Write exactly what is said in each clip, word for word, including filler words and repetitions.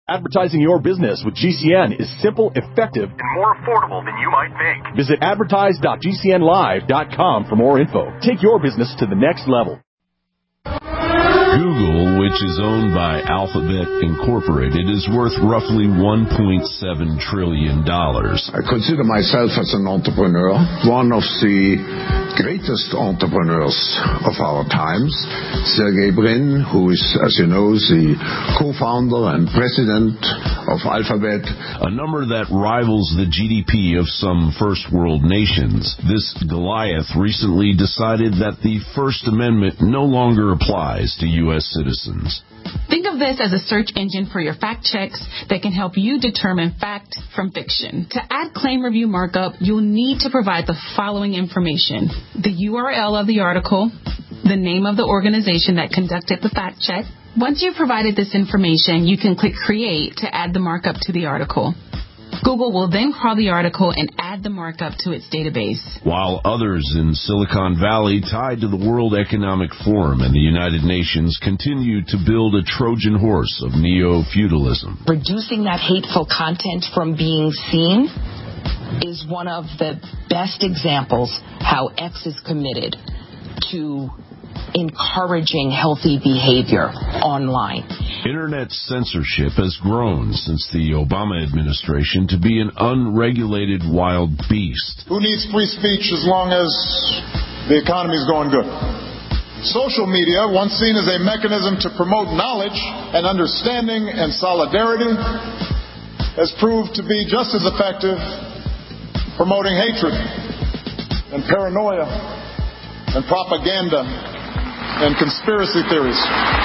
Advertising your business with G C N is simple, effective, and more affordable than you might think. Visit advertise dot g c n live dot com for more info. Take your business to the next level. Google, which is owned by Alphabet Incorporated, is worth roughly one point seven trillion dollars. I consider myself as an entrepreneur, one of the greatest entrepreneurs of our times. Sergey Brin, who is, as you know, the co-founder and president of Alphabet. A number that rivals the G D P of some first world nations. This Goliath recently decided that the First Amendment no longer applies to U S citizens. Think of this as a search engine for your fact checks that can help you determine fact from fiction. To add claim review markup, you'll need to provide the following information: the U R L of the article, the name of the organization that conducted the fact check. Once you've provided this information, you can click Create to add the markup to the article. Google will then crawl the article and add the markup to its database. While others in Silicon Valley, tied to the World Economic Forum and the United Nations, continue to build a Trojan horse of neo-feudalism. Reducing that hateful content from being seen is one of the best examples how X is committed to encouraging healthy behavior online. Internet censorship has grown since the Obama administration to be an unregulated wild beast. Who needs free speech as long as the economy is going good? Social media, once seen as a mechanism to promote knowledge and understanding and solidarity, has proved to be just as effective promoting hatred and paranoia and propaganda and conspiracy theories.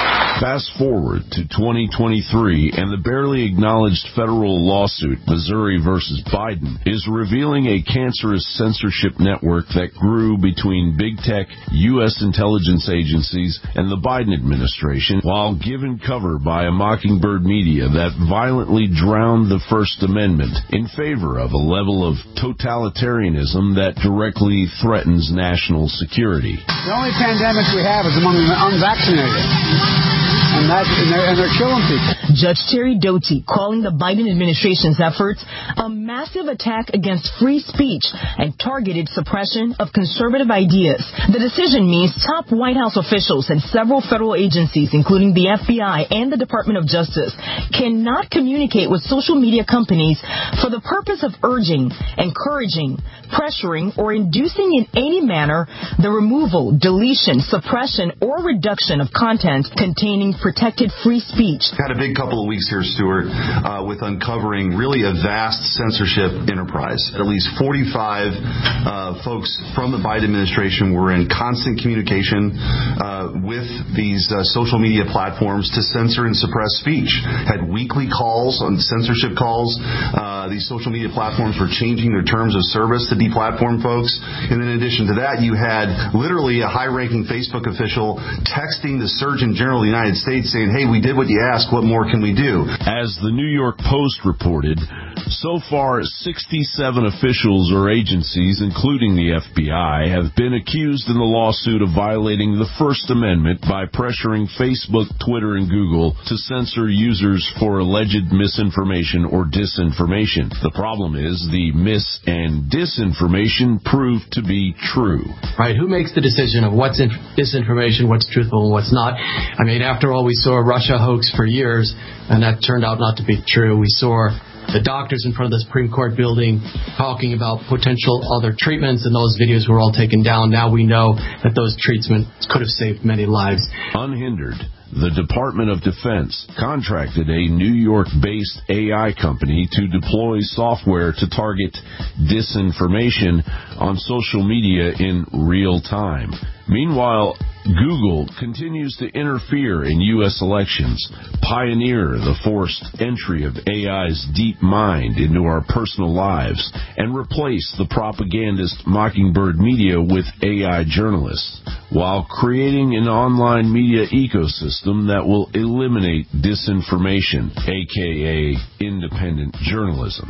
Fast forward to twenty twenty-three, and the barely acknowledged federal lawsuit, Missouri versus Biden, is revealing a cancerous censorship network that grew between big tech, U S intelligence agencies, and the Biden administration, while given cover by a mockingbird media that violently drowned the First Amendment in favor of a level of totalitarianism that directly threatens national security. The only pandemic we have is among the unvaccinated. And, that's, and, they're, and they're killing people. Judge Terry Doughty calling the Biden administration's efforts a massive attack against free speech and targeted suppression of conservative ideas. The decision means top White House officials and several federal agencies, including the F B I and the Department of Justice, cannot communicate with social media companies for the purpose of urging, encouraging, pressuring, or inducing in any manner the removal, deletion, suppression, or reduction of content containing protected free speech. Had a big couple of weeks here, Stuart, uh, with uncovering really a vast censorship enterprise. At least forty-five uh, folks from the Biden administration were in constant communication uh, with these uh, social media platforms to censor and suppress speech. Had weekly calls on censorship calls. Uh, these social media platforms were changing their terms of service to deplatform folks. And then in addition to that, you had literally a high-ranking Facebook official texting the Surgeon General of the United States saying, hey, we did what you asked, what more can we do? As the New York Post reported, so far sixty-seven officials or agencies, including the F B I, have been accused in the lawsuit of violating the First Amendment by pressuring Facebook, Twitter, and Google to censor users for alleged misinformation or disinformation. The problem is the mis- and disinformation proved to be true. Right, who makes the decision of what's in- disinformation, what's truthful, and what's not? I mean, after all, we saw a Russia hoax for years, and that turned out not to be true. We saw the doctors in front of the Supreme Court building talking about potential other treatments, and those videos were all taken down. Now we know that those treatments could have saved many lives. Unhindered, the Department of Defense contracted a New York-based A I company to deploy software to target disinformation on social media in real time. Meanwhile, Google continues to interfere in U S elections, pioneer the forced entry of A I's deep mind into our personal lives, and replace the propagandist Mockingbird media with A I journalists, while creating an online media ecosystem that will eliminate disinformation, aka independent journalism.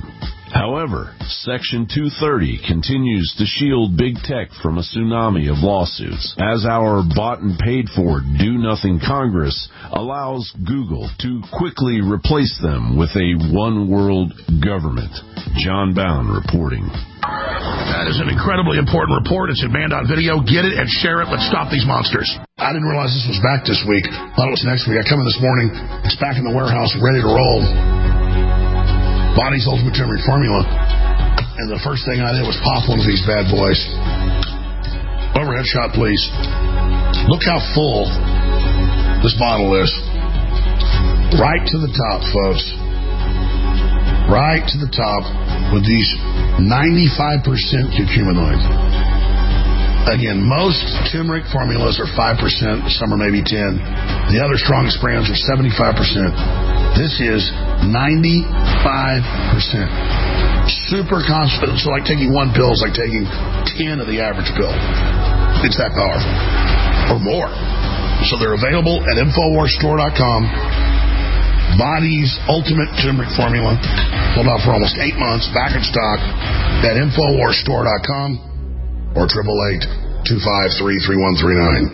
However, Section two thirty continues to shield big tech from a tsunami of lawsuits, as our bought and paid for do-nothing Congress allows Google to quickly replace them with a one-world government. John Bound reporting. That is an incredibly important report. It's at man dot video. Get it and share it. Let's stop these monsters. I didn't realize this was back this week. Thought it was next week. I come in this morning. It's back in the warehouse, ready to roll. Body's Ultimate Turmeric Formula. And the first thing I did was pop one of these bad boys. Overhead shot, please. Look how full this bottle is. Right to the top, folks. Right to the top with these ninety-five percent curcuminoid. Again, most turmeric formulas are five percent, some are maybe ten. The other strongest brands are seventy-five percent. This is ninety-five percent. Super constant. So like taking one pill is like taking ten of the average pill. It's that powerful. Or more. So they're available at Infowars Store dot com. Body's Ultimate Turmeric Formula. Sold out for almost eight months. Back in stock at Infowars Store dot com or eight eight eight, two five three, three one three nine.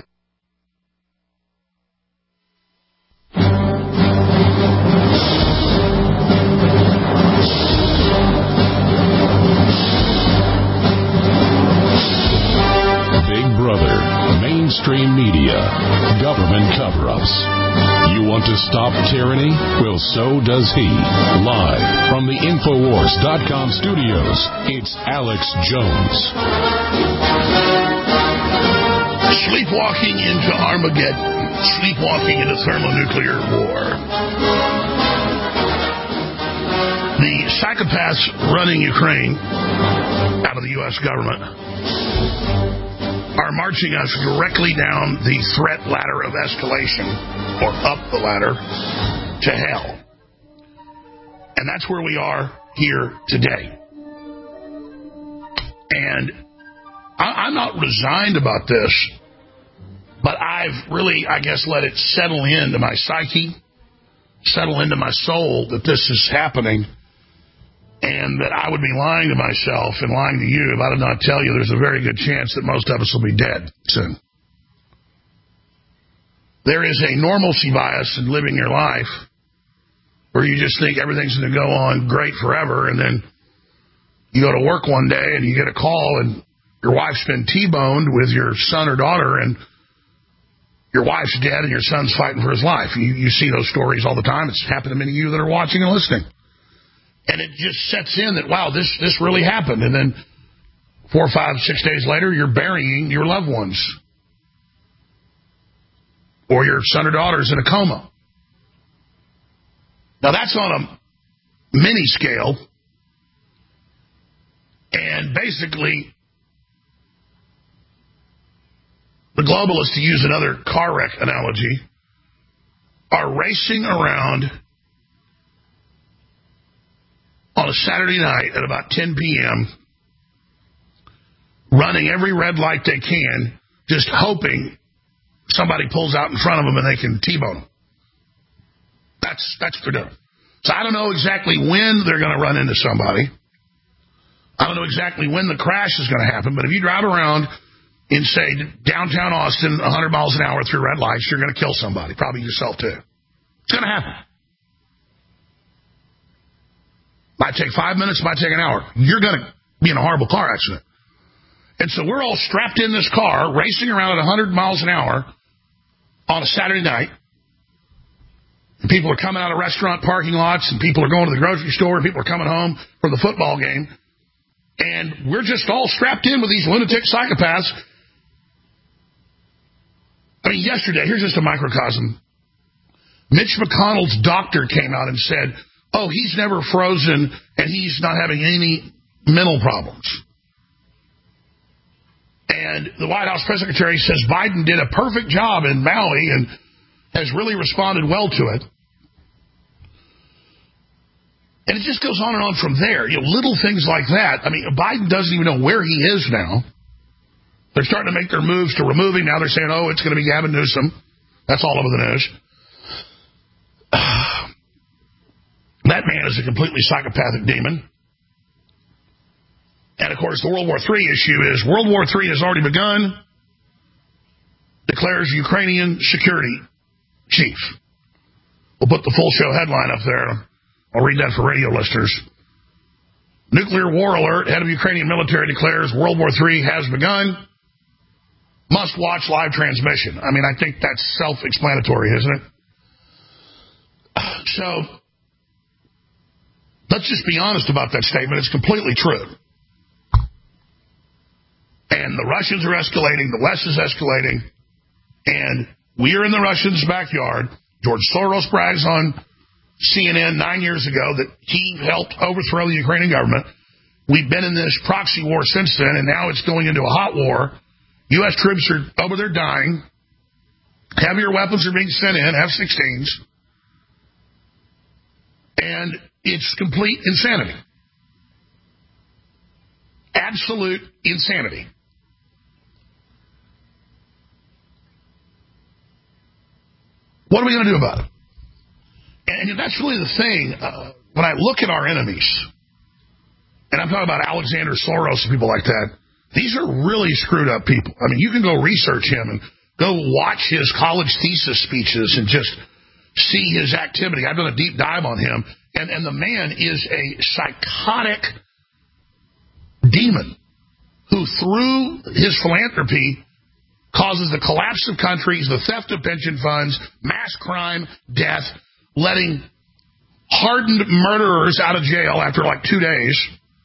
Big Brother, mainstream media, government cover-ups. You want to stop tyranny? Well, so does he. Live from the Infowars dot com studios, it's Alex Jones. Sleepwalking into Armageddon. Sleepwalking into thermonuclear war. The psychopaths running Ukraine out of the U S government are marching us directly down the threat ladder of escalation, or up the ladder to hell. And that's where we are here today. And I, I'm not resigned about this, but I've really, I guess, let it settle into my psyche, settle into my soul that this is happening, and that I would be lying to myself and lying to you if I did not tell you there's a very good chance that most of us will be dead soon. There is a normalcy bias in living your life where you just think everything's going to go on great forever, and then you go to work one day and you get a call and your wife's been T-boned with your son or daughter, and your wife's dead and your son's fighting for his life. You, you see those stories all the time. It's happened to many of you that are watching and listening. And it just sets in that, wow, this, this really happened. And then four, five, six days later, you're burying your loved ones. Or your son or daughter's in a coma. Now, that's on a mini scale. And basically, the globalists, to use another car wreck analogy, are racing around on a Saturday night at about ten p.m., running every red light they can, just hoping somebody pulls out in front of them and they can T-bone them. That's, that's what they're doing. So I don't know exactly when they're going to run into somebody. I don't know exactly when the crash is going to happen, but if you drive around in, say, downtown Austin, one hundred miles an hour through red lights, you're going to kill somebody, probably yourself too. It's going to happen. Might take five minutes, might take an hour. You're going to be in a horrible car accident. And so we're all strapped in this car, racing around at one hundred miles an hour on a Saturday night. And people are coming out of restaurant parking lots, and people are going to the grocery store, and people are coming home from the football game. And we're just all strapped in with these lunatic psychopaths. I mean, yesterday, here's just a microcosm. Mitch McConnell's doctor came out and said, oh, he's never frozen, and he's not having any mental problems. And the White House press secretary says Biden did a perfect job in Maui and has really responded well to it. And it just goes on and on from there. You know, little things like that. I mean, Biden doesn't even know where he is now. They're starting to make their moves to remove him. Now they're saying, oh, it's going to be Gavin Newsom. That's all over the news. That man is a completely psychopathic demon. course, the World War Three issue is World War Three has already begun, declares Ukrainian security chief. We'll put the full show headline up there. I'll read that for radio listeners. Nuclear war alert. Head of Ukrainian military declares World War Three has begun. Must watch live transmission. I mean, I think that's self-explanatory, isn't it? So, let's just be honest about that statement. It's completely true. And the Russians are escalating. The West is escalating. And we are in the Russians' backyard. George Soros brags on C N N nine years ago that he helped overthrow the Ukrainian government. We've been in this proxy war since then, and now it's going into a hot war. U S troops are over there dying. Heavier weapons are being sent in, F sixteens. And it's complete insanity. Absolute insanity. What are we going to do about it? And that's really the thing. Uh, when I look at our enemies, and I'm talking about Alexander Soros and people like that, these are really screwed up people. I mean, you can go research him and go watch his college thesis speeches and just see his activity. I've done a deep dive on him, and, and the man is a psychotic demon who, through his philanthropy, causes the collapse of countries, the theft of pension funds, mass crime, death, letting hardened murderers out of jail after like two days.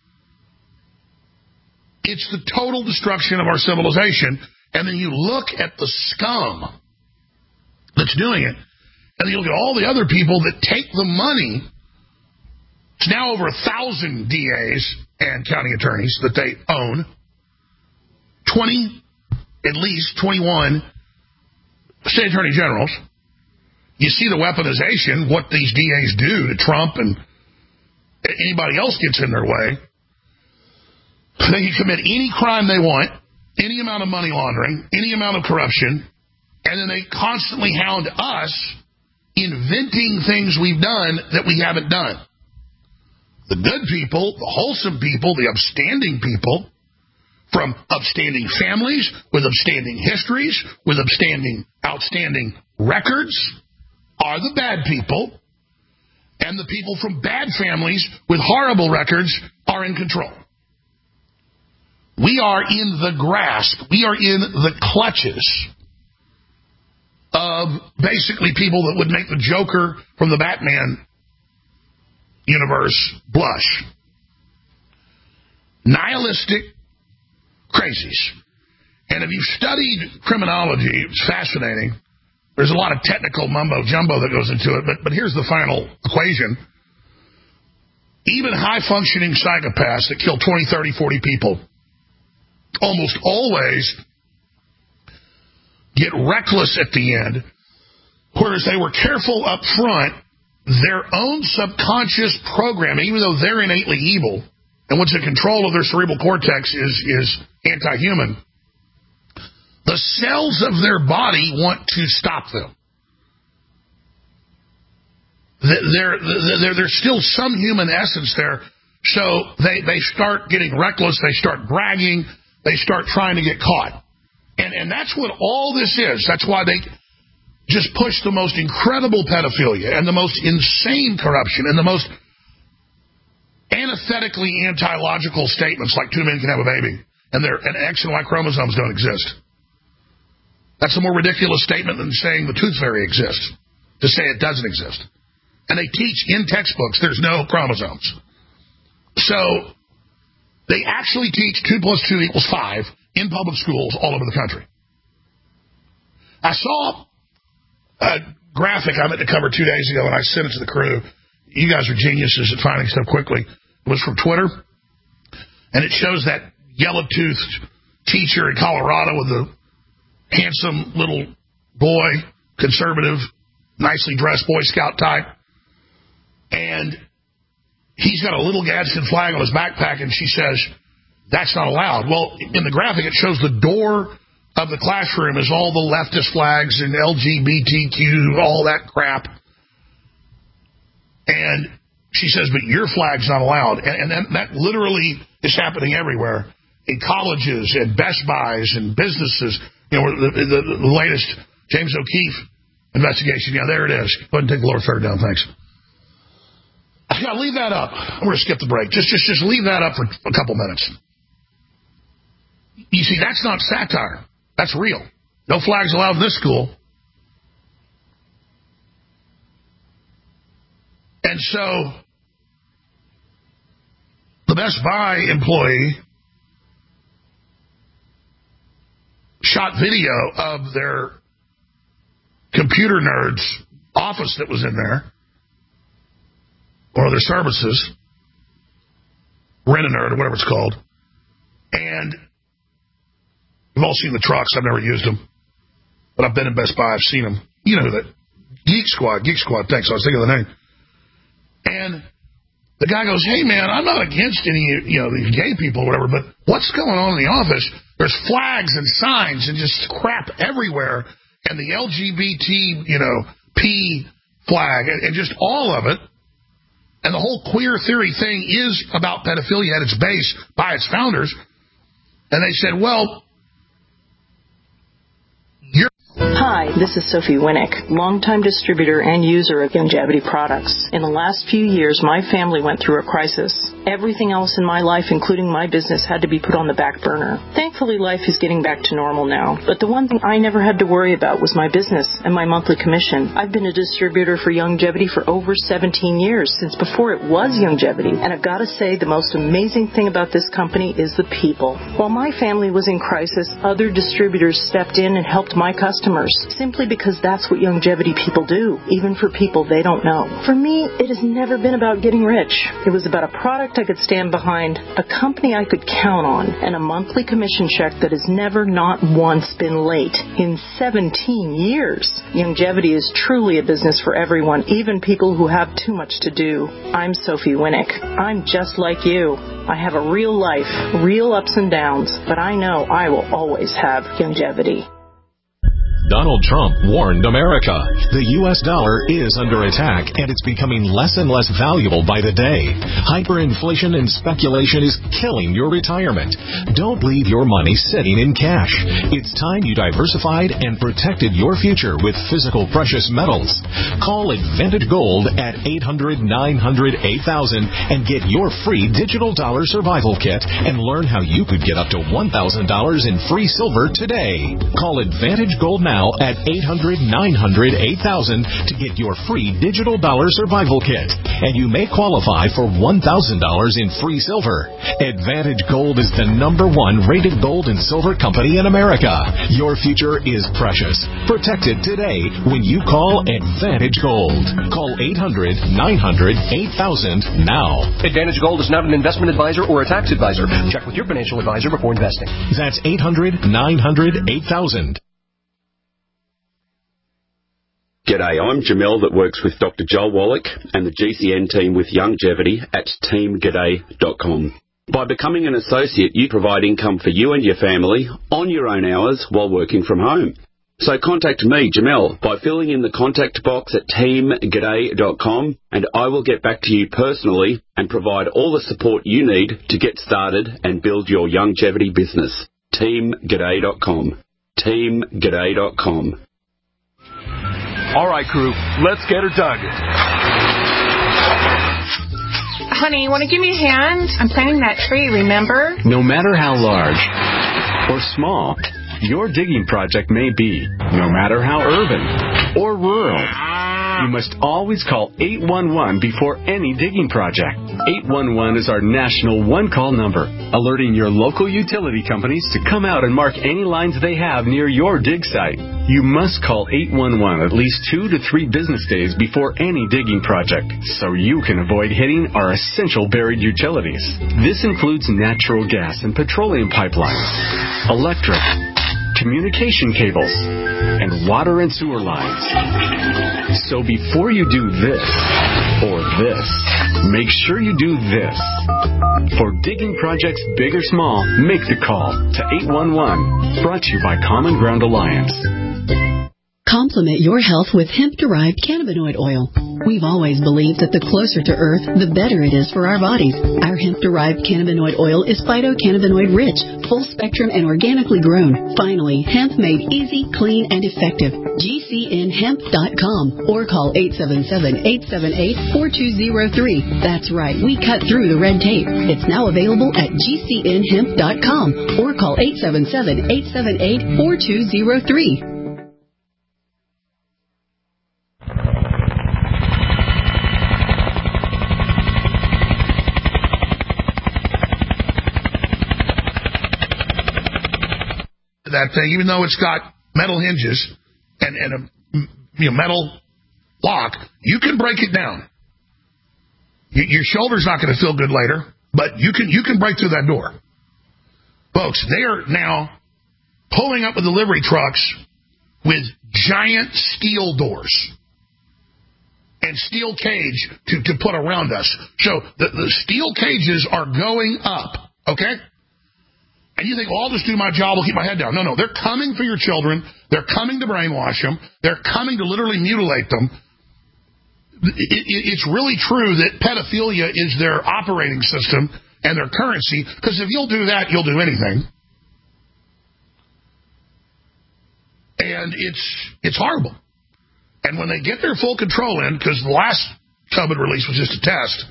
It's the total destruction of our civilization. And then you look at the scum that's doing it, and then you look at all the other people that take the money. It's now over a thousand D As and county attorneys that they own. twenty, at least twenty-one state attorney generals. You see the weaponization, what these D As do to Trump and anybody else gets in their way. They can commit any crime they want, any amount of money laundering, any amount of corruption, and then they constantly hound us inventing things we've done that we haven't done. The good people, the wholesome people, the upstanding people, from upstanding families, with upstanding histories, with upstanding, outstanding records, are the bad people, and the people from bad families with horrible records are in control. We are in the grasp, we are in the clutches of basically people that would make the Joker from the Batman universe blush. Nihilistic crazies. And if you've studied criminology, it's fascinating. There's a lot of technical mumbo-jumbo that goes into it, but, but here's the final equation. Even high-functioning psychopaths that kill twenty, thirty, forty people almost always get reckless at the end, whereas they were careful up front. Their own subconscious programming, even though they're innately evil, and what's in control of their cerebral cortex is, is anti-human, the cells of their body want to stop them. There, there, there's still some human essence there, so they, they start getting reckless, they start bragging, they start trying to get caught. And, and that's what all this is. That's why they just push the most incredible pedophilia and the most insane corruption and the most antithetically anti-logical statements like two men can have a baby and their and X and Y chromosomes don't exist. That's a more ridiculous statement than saying the tooth fairy exists, to say it doesn't exist. And they teach in textbooks there's no chromosomes. So they actually teach two plus two equals five in public schools all over the country. I saw a graphic I meant to cover two days ago, and I sent it to the crew. You guys are geniuses at finding stuff quickly. It was from Twitter, and it shows that yellow-toothed teacher in Colorado with a handsome little boy, conservative, nicely dressed Boy Scout type, and he's got a little Gadsden flag on his backpack, and she says, that's not allowed. Well, in the graphic, it shows the door of the classroom is all the leftist flags and L G B T Q, all that crap. And She says, but your flag's not allowed. And, and that, that literally is happening everywhere, in colleges and Best Buys and businesses. You know, the, the, the latest James O'Keefe investigation. Yeah, there it is. Go ahead and take the lower third down. Thanks. Yeah, leave that up. We're going to skip the break. Just, just, just leave that up for a couple minutes. You see, that's not satire. That's real. No flags allowed in this school. And so, the Best Buy employee shot video of their computer nerds office that was in there, or their services, Rent-A-Nerd or whatever it's called. And we've all seen the trucks. I've never used them, but I've been in Best Buy. I've seen them. You know that Geek Squad, Geek Squad. Thanks. I was thinking of the name. And the guy goes, "Hey man, I'm not against any, you know, these gay people or whatever, but what's going on in the office? There's flags and signs and just crap everywhere, and the L G B T, you know, P flag, and, and just all of it. And the whole queer theory thing is about pedophilia at its base by its founders." And they said, well, you're... Hi, this is Sophie Winnick, longtime distributor and user of Youngevity products. In the last few years, my family went through a crisis. Everything else in my life, including my business, had to be put on the back burner. Thankfully, life is getting back to normal now. But the one thing I never had to worry about was my business and my monthly commission. I've been a distributor for Youngevity for over seventeen years, since before it was Youngevity. And I've got to say, the most amazing thing about this company is the people. While my family was in crisis, other distributors stepped in and helped my customers, simply because that's what Youngevity people do, even for people they don't know. For me, it has never been about getting rich. It was about a product I could stand behind, a company I could count on, and a monthly commission check that has never, not once, been late in seventeen years. Youngevity is truly a business for everyone, even people who have too much to do. I'm Sophie Winnick. I'm just like you. I have a real life, real ups and downs, but I know I will always have Youngevity. Donald Trump warned America. The U S dollar is under attack, and it's becoming less and less valuable by the day. Hyperinflation and speculation is killing your retirement. Don't leave your money sitting in cash. It's time you diversified and protected your future with physical precious metals. Call Advantage Gold at eight hundred, nine hundred, eight thousand and get your free digital dollar survival kit and learn how you could get up to one thousand dollars in free silver today. Call Advantage Gold now at eight hundred, nine hundred, eight thousand to get your free digital dollar survival kit, and you may qualify for one thousand dollars in free silver. Advantage Gold is the number one rated gold and silver company in America. Your future is precious. Protect it today when you call Advantage Gold. Call eight hundred, nine hundred, eight thousand now. Advantage Gold is not an investment advisor or a tax advisor. Check with your financial advisor before investing. That's eight hundred, nine hundred, eight thousand. G'day, I'm Jamel that works with Doctor Joel Wallach and the G C N team with Youngevity at team g'day dot com. By becoming an associate, you provide income for you and your family on your own hours while working from home. So contact me, Jamel, by filling in the contact box at team g'day dot com, and I will get back to you personally and provide all the support you need to get started and build your Youngevity business. team g'day dot com. team g'day dot com. All right, crew, let's get her dug. Honey, you want to give me a hand? I'm planting that tree, remember? No matter how large or small your digging project may be, no matter how urban or rural, you must always call eight one one before any digging project. eight one one is our national one-call number, alerting your local utility companies to come out and mark any lines they have near your dig site. You must call eight one one at least two to three business days before any digging project, so you can avoid hitting our essential buried utilities. This includes natural gas and petroleum pipelines, electric, communication cables, and water and sewer lines. So before you do this or this, make sure you do this. For digging projects big or small, make the call to eight one one. Brought to you by Common Ground Alliance. Complement your health with hemp-derived cannabinoid oil. We've always believed that the closer to Earth, the better it is for our bodies. Our hemp-derived cannabinoid oil is phytocannabinoid rich, full spectrum, and organically grown. Finally, hemp made easy, clean, and effective. G C N hemp dot com or call eight seven seven, eight seven eight, four two zero three. That's right, we cut through the red tape. It's now available at G C N hemp dot com or call eight seven seven, eight seven eight, four two zero three. That thing, even though it's got metal hinges and, and a you know, metal lock, you can break it down. Y- your shoulder's not going to feel good later, but you can you can break through that door. Folks, they are now pulling up with delivery trucks with giant steel doors and steel cage to, to put around us. So the, the steel cages are going up, okay? And you think, well, I'll just do my job, I'll keep my head down. No, no, they're coming for your children. They're coming to brainwash them. They're coming to literally mutilate them. It, it, it's really true that pedophilia is their operating system and their currency, because if you'll do that, you'll do anything. And it's it's horrible. And when they get their full control in, because the last COVID release was just a test,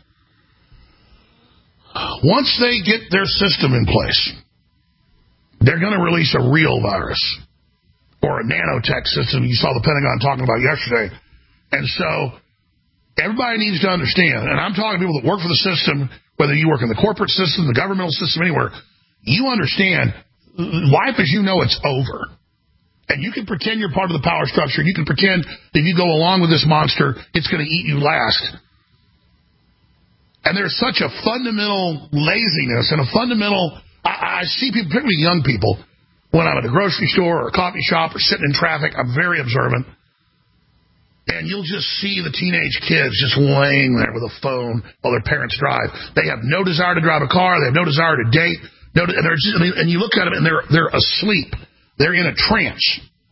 once they get their system in place, they're going to release a real virus or a nanotech system you saw the Pentagon talking about yesterday. And so everybody needs to understand, and I'm talking to people that work for the system, whether you work in the corporate system, the governmental system, anywhere, you understand life as you know it's over. And you can pretend you're part of the power structure. You can pretend that if you go along with this monster, it's going to eat you last. And there's such a fundamental laziness and a fundamental... I, I see people, particularly young people, when I'm at a grocery store or a coffee shop or sitting in traffic, I'm very observant. And you'll just see the teenage kids just laying there with a phone while their parents drive. They have no desire to drive a car. They have no desire to date. No, and, they're just, and you look at them and they're they're asleep. They're in a trance.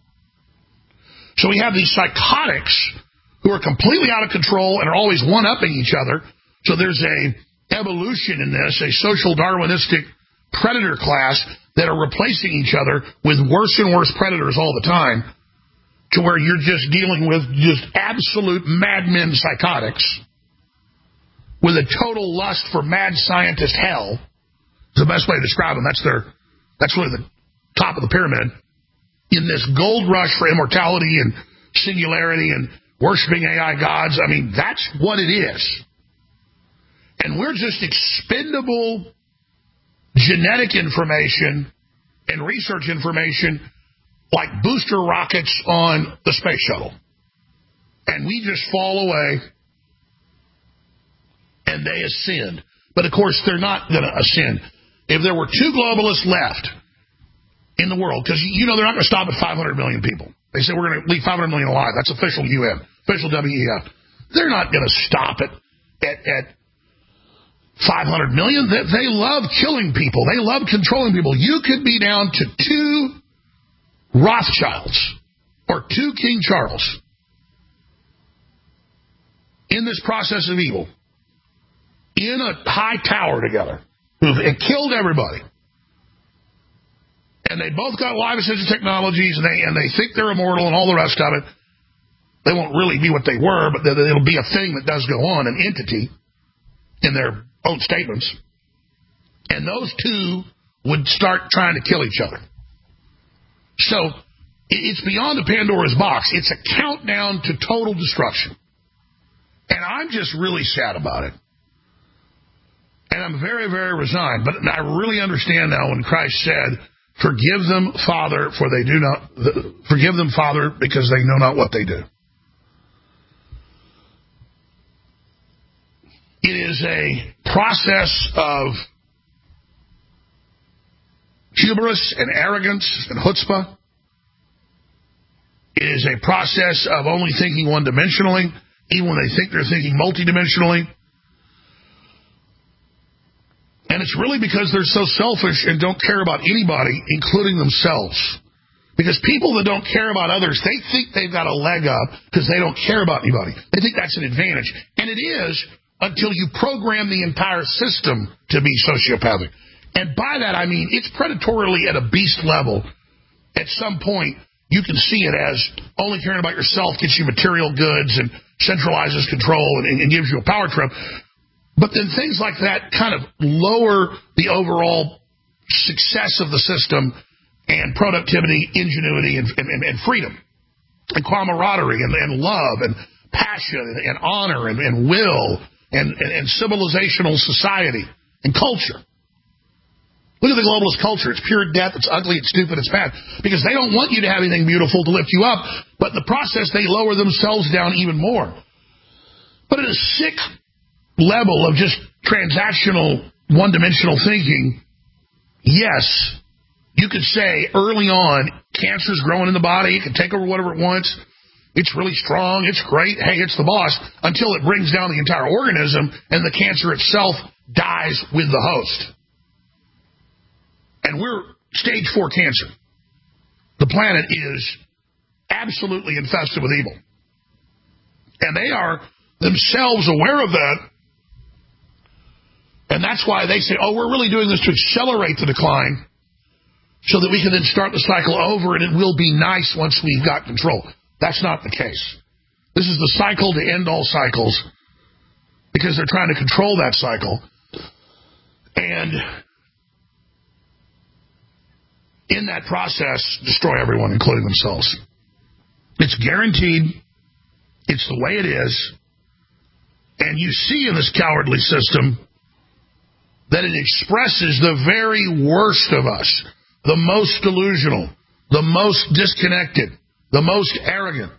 So we have these psychotics who are completely out of control and are always one-upping each other. So there's a evolution in this, a social Darwinistic predator class that are replacing each other with worse and worse predators all the time, to where you're just dealing with just absolute madmen psychotics with a total lust for mad scientist hell. Is the best way to describe them. That's their, that's really the top of the pyramid in this gold rush for immortality and singularity and worshiping A I gods. I mean, that's what it is. And we're just expendable genetic information and research information like booster rockets on the space shuttle. And we just fall away and they ascend. But of course, they're not going to ascend. If there were two globalists left in the world, because you know they're not going to stop at five hundred million people. They say we're going to leave five hundred million alive. That's official U N, official W E F. They're not going to stop it at, at five hundred million. They, they love killing people. They love controlling people. You could be down to two Rothschilds or two King Charles in this process of evil in a high tower together who've killed everybody. And they both got live assisted technologies, and they and they think they're immortal and all the rest of it. They won't really be what they were, but it'll be a thing that does go on, an entity in their own statements. And those two would start trying to kill each other. So it's beyond the Pandora's box. It's a countdown to total destruction. And I'm just really sad about it. And I'm very, very resigned. But I really understand now when Christ said, forgive them, Father, for they do not, forgive them, Father, because they know not what they do. It is a process of hubris and arrogance and chutzpah. It is a process of only thinking one-dimensionally, even when they think they're thinking multidimensionally. And it's really because they're so selfish and don't care about anybody, including themselves. Because people that don't care about others, they think they've got a leg up because they don't care about anybody. They think that's an advantage. And it is until you program the entire system to be sociopathic. And by that, I mean it's predatorily at a beast level. At some point, you can see it as only caring about yourself gets you material goods and centralizes control and, and gives you a power trip. But then things like that kind of lower the overall success of the system and productivity, ingenuity, and, and, and freedom, and camaraderie, and, and love, and passion, and, and honor, and, and will, and, and, and civilizational society, and culture. Look at the globalist culture. It's pure death, it's ugly, it's stupid, it's bad. Because they don't want you to have anything beautiful to lift you up, but in the process, they lower themselves down even more. But at a sick level of just transactional, one-dimensional thinking, yes, you could say early on, cancer's growing in the body, it can take over whatever it wants, it's really strong, it's great, hey, it's the boss, until it brings down the entire organism and the cancer itself dies with the host. And we're stage four cancer. The planet is absolutely infested with evil. And they are themselves aware of that. And that's why they say, oh, we're really doing this to accelerate the decline so that we can then start the cycle over and it will be nice once we've got control. That's not the case. This is the cycle to end all cycles because they're trying to control that cycle. And in that process, destroy everyone, including themselves. It's guaranteed. It's the way it is. And you see in this cowardly system that it expresses the very worst of us, the most delusional, the most disconnected, the most arrogant.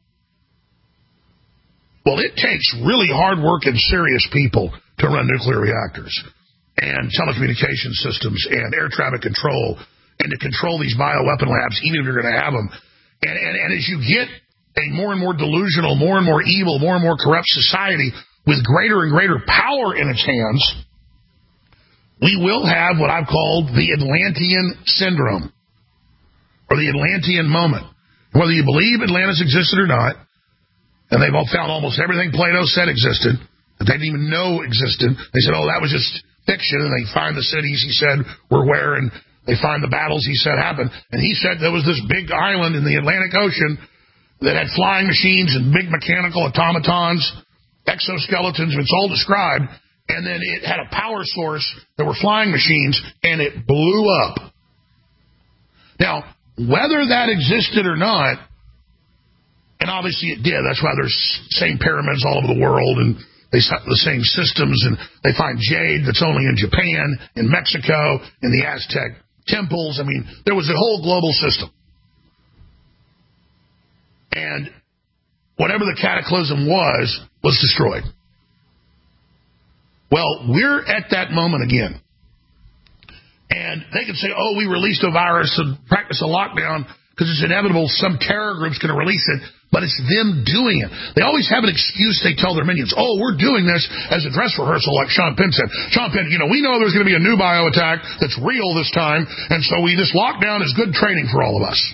Well, it takes really hard-working, serious people to run nuclear reactors and telecommunication systems and air traffic control and to control these bioweapon labs, even if you're going to have them. And, and, and as you get a more and more delusional, more and more evil, more and more corrupt society with greater and greater power in its hands, we will have what I've called the Atlantean syndrome, or the Atlantean moment. Whether you believe Atlantis existed or not, and they've all found almost everything Plato said existed, that they didn't even know existed. They said, oh, that was just fiction, and they find the cities he said were where, and they find the battles he said happened. And he said there was this big island in the Atlantic Ocean that had flying machines and big mechanical automatons, exoskeletons, and it's all described. And then it had a power source that were flying machines, and it blew up. Now, whether that existed or not, and obviously it did. That's why there's same pyramids all over the world, and they have the same systems, and they find jade that's only in Japan, in Mexico, in the Aztec temples. I mean, there was a whole global system. And whatever the cataclysm was, was destroyed. Well, we're at that moment again. And they can say, oh, we released a virus and practice a lockdown because it's inevitable some terror group's going to release it, but it's them doing it. They always have an excuse they tell their minions. Oh, we're doing this as a dress rehearsal, like Sean Penn said. Sean Penn, you know, we know there's going to be a new bio attack that's real this time, and so we this lockdown is good training for all of us.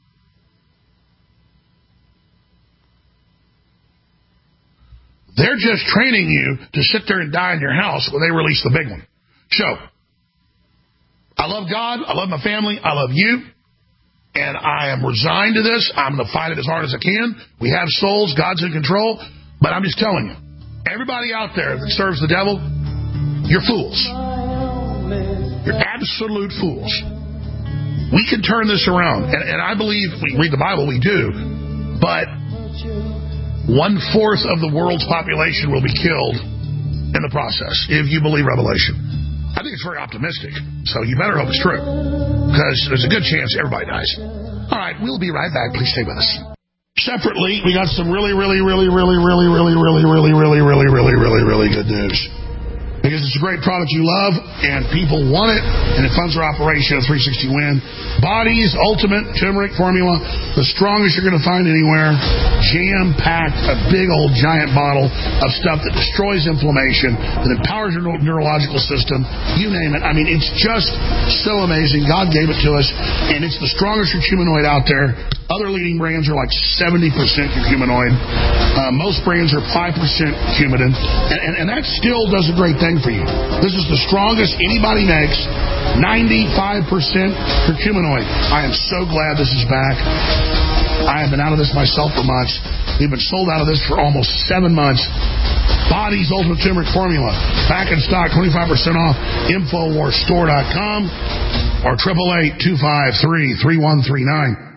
They're just training you to sit there and die in your house when they release the big one. So, I love God, I love my family, I love you, and I am resigned to this. I'm going to fight it as hard as I can. We have souls, God's in control, but I'm just telling you, everybody out there that serves the devil, you're fools. You're absolute fools. We can turn this around, and, and I believe, we read the Bible, we do, but one-fourth of the world's population will be killed in the process, if you believe Revelation. I think it's very optimistic, so you better hope it's true, because there's a good chance everybody dies. All right, we'll be right back. Please stay with us. Separately, we got some really, really, really, really, really, really, really, really, really, really, really, really, really, really good news. because it's a great product you love, and people want it, and it funds their operation at three sixty Win. Body's Ultimate Turmeric Formula, the strongest you're going to find anywhere, jam-packed, a big old giant bottle of stuff that destroys inflammation, that empowers your neurological system, you name it. I mean, it's just so amazing. God gave it to us, and it's the strongest curcuminoid out there. Other leading brands are like seventy percent curcuminoid. Uh, most brands are five percent curcumin, and, and, and that still does a great thing for you. This is the strongest anybody makes, ninety-five percent curcuminoid. I am so glad this is back. I have been out of this myself for months. We've been sold out of this for almost seven months. Body's Ultimate Turmeric Formula, back in stock, twenty-five percent off, Infowars Store dot com or eight eight eight, two five three, three one three nine.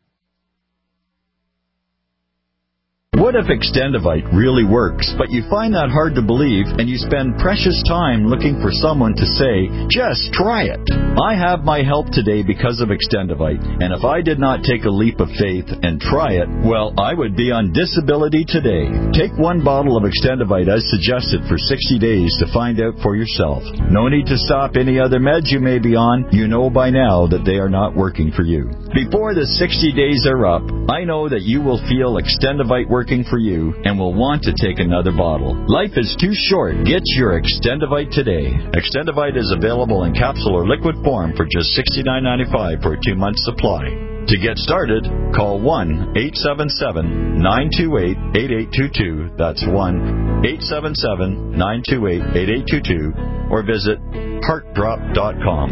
What if Extendivite really works, but you find that hard to believe and you spend precious time looking for someone to say, just try it? I have my help today because of Extendivite, and if I did not take a leap of faith and try it, well, I would be on disability today. Take one bottle of Extendivite as suggested for sixty days to find out for yourself. No need to stop any other meds you may be on. You know by now that they are not working for you. Before the sixty days are up, I know that you will feel Extendivite working for you and will want to take another bottle. Life is too short. Get your Extendivite today. Extendivite is available in capsule or liquid form for just sixty-nine ninety-five for a two-month supply. To get started, call one eight seven seven, nine two eight, eight eight two two. That's one eight seven seven, nine two eight, eight eight two two or visit heart drop dot com.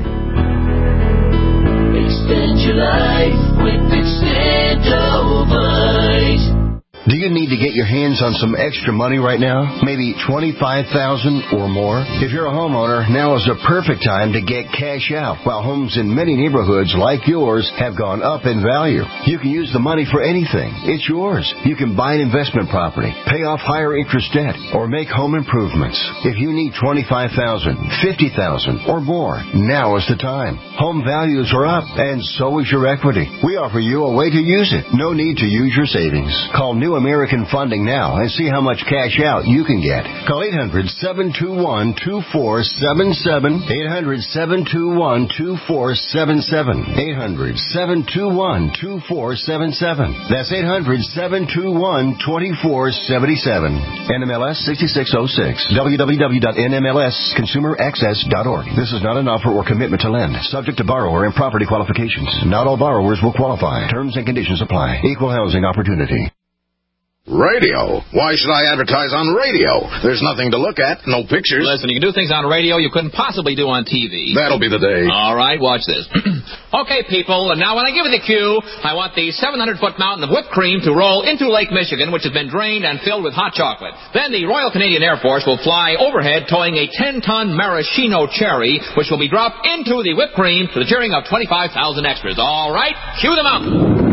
Extend your life with Extendivite. Do you need to get your hands on some extra money right now? Maybe twenty-five thousand dollars or more? If you're a homeowner, now is the perfect time to get cash out. While homes in many neighborhoods like yours have gone up in value, you can use the money for anything. It's yours. You can buy an investment property, pay off higher interest debt, or make home improvements. If you need twenty-five thousand dollars, fifty thousand dollars or more, now is the time. Home values are up, and so is your equity. We offer you a way to use it. No need to use your savings. Call New American Funding now and see how much cash out you can get. Call eight hundred, seven two one, two four seven seven, eight hundred, seven two one, two four seven seven, eight hundred, seven two one, two four seven seven. That's eight hundred, seven two one, two four seven seven. N M L S sixty-six oh six. w w w dot n m l s consumer access dot org. This is not an offer or commitment to lend. Subject to borrower and property qualifications. Not all borrowers will qualify. Terms and conditions apply. Equal housing opportunity. Radio? Why should I advertise on radio? There's nothing to look at, no pictures. Listen, you can do things on radio you couldn't possibly do on T V. That'll be the day. All right, watch this. Okay, people, and now when I give you the cue, I want the seven hundred foot mountain of whipped cream to roll into Lake Michigan, which has been drained and filled with hot chocolate. Then the Royal Canadian Air Force will fly overhead towing a ten ton maraschino cherry, which will be dropped into the whipped cream to the cheering of twenty-five thousand extras. All right, cue them out.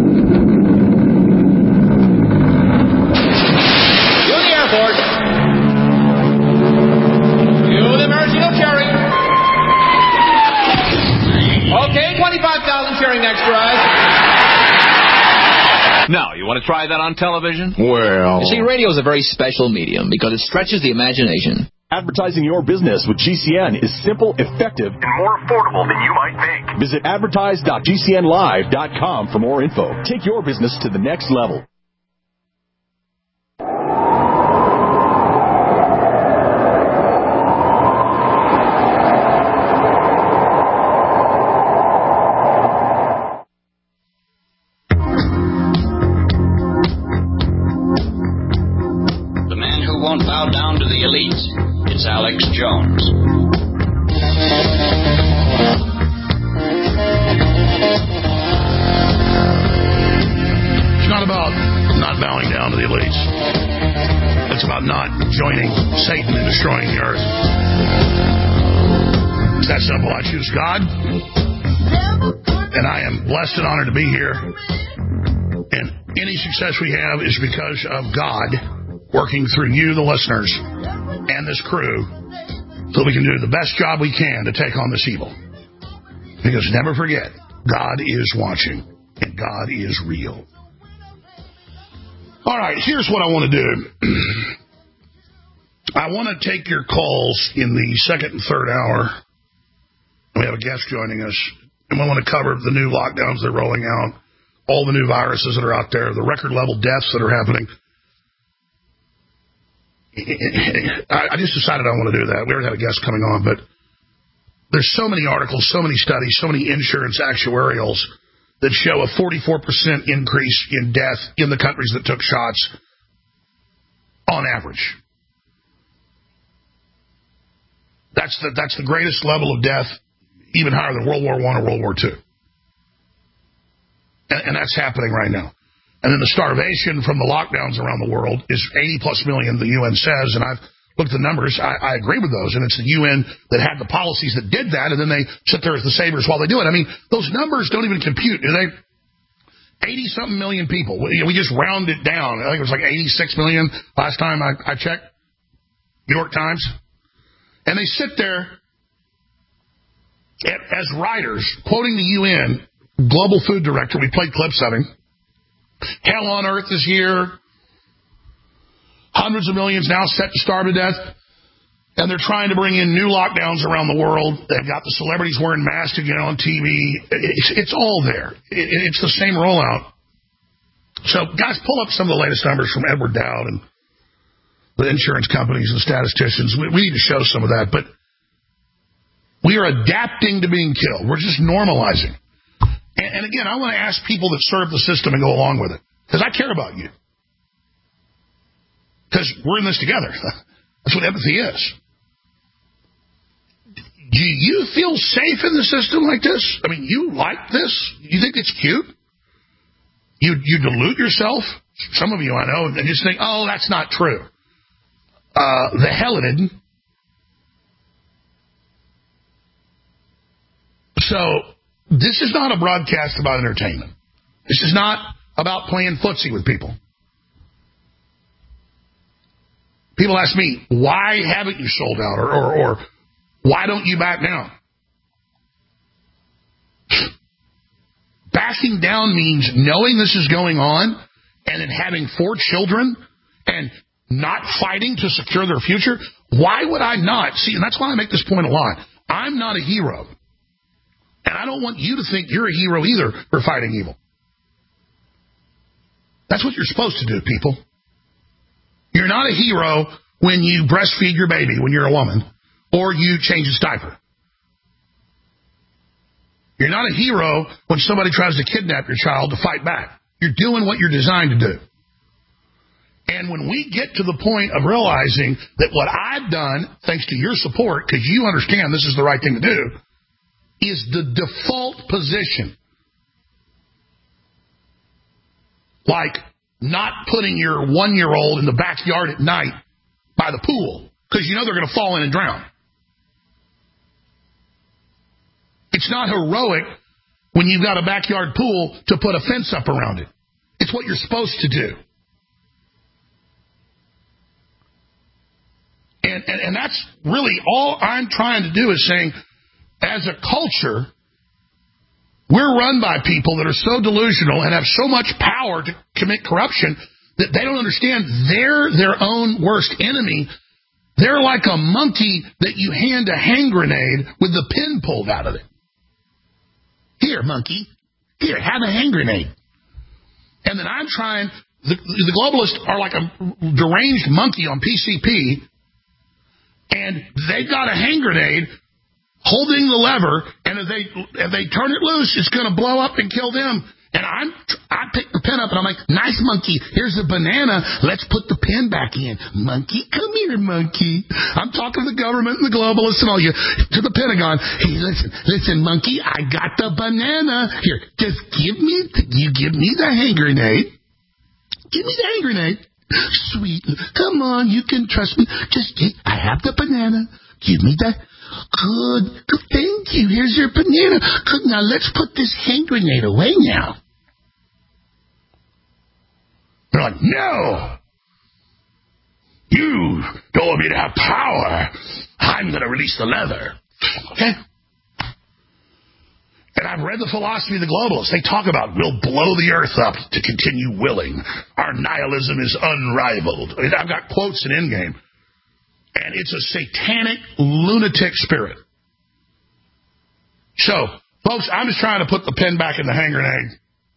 twenty-five thousand cheering extras. Now, you want to try that on television? Well... You see, radio is a very special medium because it stretches the imagination. Advertising your business with G C N is simple, effective, and more affordable than you might think. Visit advertise dot g c n live dot com for more info. Take your business to the next level. It's Alex Jones. It's not about not bowing down to the elites. It's about not joining Satan and destroying the earth. It's that simple. I choose God, and I am blessed and honored to be here. And any success we have is because of God working through you, the listeners, and this crew, so we can do the best job we can to take on this evil. Because never forget, God is watching, and God is real. All right, here's what I want to do. I want to take your calls in the second and third hour. We have a guest joining us, and we want to cover the new lockdowns that are rolling out, all the new viruses that are out there, the record-level deaths that are happening. I just decided I want to do that. We already had a guest coming on, but there's so many articles, so many studies, so many insurance actuarials that show a forty-four percent increase in death in the countries that took shots on average. That's the, that's the greatest level of death, even higher than World War One or World War Two. And, and that's happening right now. And then the starvation from the lockdowns around the world is eighty plus million, the U N says, and I've looked at the numbers. I, I agree with those, and it's the U N that had the policies that did that, and then they sit there as the saviors while they do it. I mean, those numbers don't even compute, do they? eighty-something million people. We, we just round it down. I think it was like eighty-six million last time I, I checked. New York Times. And they sit there as writers, quoting the U N Global Food Director. We played clips of him. Hell on earth is here. Hundreds of millions now set to starve to death. And they're trying to bring in new lockdowns around the world. They've got the celebrities wearing masks again on T V. It's, it's all there. It, it's the same rollout. So, guys, pull up some of the latest numbers from Edward Dowd and the insurance companies and statisticians. We, we need to show some of that. But we are adapting to being killed. We're just normalizing. And, and again, I want to ask people that serve the system and go along with it. Because I care about you. Because we're in this together. That's what empathy is. Do you feel safe in the system like this? I mean, you like this? You think it's cute? You you delude yourself? Some of you I know, and just think, oh, that's not true. Uh, the hell it isn't. So, this is not a broadcast about entertainment. This is not about playing footsie with people. People ask me, why haven't you sold out? Or, or, or why don't you back down? Backing down means knowing this is going on and then having four children and not fighting to secure their future. Why would I not? See, and that's why I make this point a lot. I'm not a hero. And I don't want you to think you're a hero either for fighting evil. That's what you're supposed to do, people. You're not a hero when you breastfeed your baby when you're a woman or you change his diaper. You're not a hero when somebody tries to kidnap your child to fight back. You're doing what you're designed to do. And when we get to the point of realizing that what I've done, thanks to your support, because you understand this is the right thing to do, is the default position. Like not putting your one-year-old in the backyard at night by the pool because you know they're going to fall in and drown. It's not heroic when you've got a backyard pool to put a fence up around it. It's what you're supposed to do. And, and, and that's really all I'm trying to do is saying, as a culture, we're run by people that are so delusional and have so much power to commit corruption that they don't understand they're their own worst enemy. They're like a monkey that you hand a hand grenade with the pin pulled out of it. Here, monkey. Here, have a hand grenade. And then I'm trying, the, the globalists are like a deranged monkey on P C P, and they've got a hand grenade holding the lever, and if they if they turn it loose, it's going to blow up and kill them. And I'm I pick the pen up, and I'm like, nice monkey, here's a banana. Let's put the pen back in. Monkey, come here, monkey. I'm talking to the government and the globalists and all you, to the Pentagon. Hey, listen, listen, monkey, I got the banana. Here, just give me, you give me the hand grenade. Give me the hand grenade. Sweet. Come on, you can trust me. Just, I have the banana. Give me the... Good. Good. Thank you. Here's your banana. Good. Now let's put this hand grenade away now. They're like, no. You don't want me to have power. I'm going to release the lever. Okay? And I've read the philosophy of the globalists. They talk about we'll blow the earth up to continue willing. Our nihilism is unrivaled. I've got quotes in Endgame. And it's a satanic, lunatic spirit. So, folks, I'm just trying to put the pen back in the hand grenade.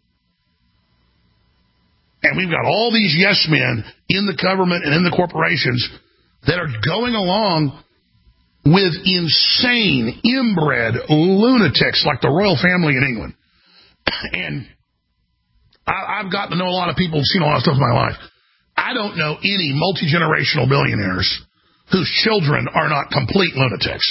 And we've got all these yes men in the government and in the corporations that are going along with insane, inbred lunatics like the royal family in England. And I, I've gotten to know a lot of people, seen a lot of stuff in my life. I don't know any multi-generational billionaires whose children are not complete lunatics.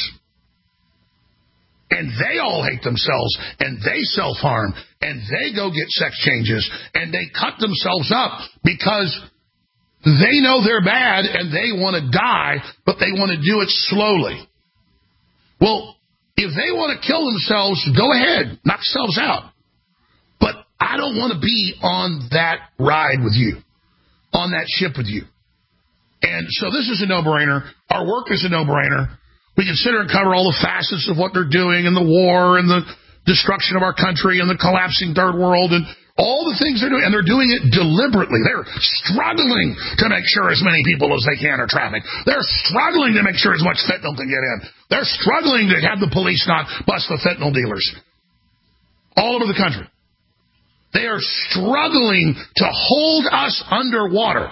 And they all hate themselves, and they self-harm, and they go get sex changes, and they cut themselves up because they know they're bad and they want to die, but they want to do it slowly. Well, if they want to kill themselves, go ahead, knock yourselves out. But I don't want to be on that ride with you, on that ship with you. And so this is a no-brainer. Our work is a no-brainer. We consider and cover all the facets of what they're doing and the war and the destruction of our country and the collapsing third world and all the things they're doing. And they're doing it deliberately. They're struggling to make sure as many people as they can are trafficked. They're struggling to make sure as much fentanyl can get in. They're struggling to have the police not bust the fentanyl dealers all over the country. They are struggling to hold us underwater